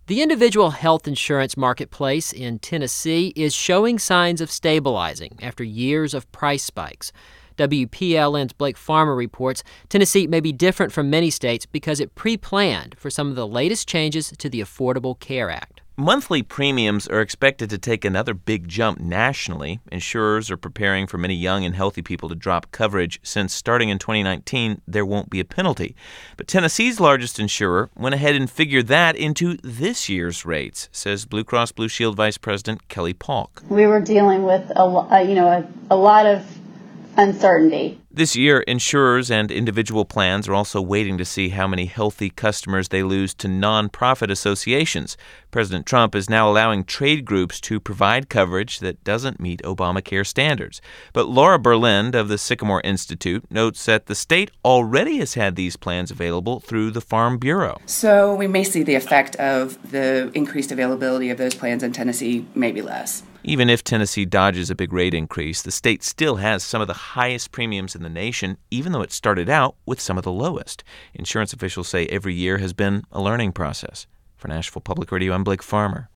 The individual health insurance marketplace in Tennessee is showing signs of stabilizing after years of price spikes. WPLN's Blake Farmer reports Tennessee may be different from many states because it pre-planned for some of the latest changes to the Affordable Care Act. Monthly premiums are expected to take another big jump nationally. Insurers are preparing for many young and healthy people to drop coverage since starting in 2019, there won't be a penalty. But Tennessee's largest insurer went ahead and figured that into this year's rates, says Blue Cross Blue Shield Vice President Kelly Polk. We were dealing with a lot of uncertainty. This year, insurers and individual plans are also waiting to see how many healthy customers they lose to nonprofit associations. President Trump is now allowing trade groups to provide coverage that doesn't meet Obamacare standards. But Laura Berlind of the Sycamore Institute notes that the state already has had these plans available through the Farm Bureau. So we may see the effect of the increased availability of those plans in Tennessee, maybe less. Even if Tennessee dodges a big rate increase, the state still has some of the highest premiums in the nation, even though it started out with some of the lowest. Insurance officials say every year has been a learning process. For Nashville Public Radio, I'm Blake Farmer.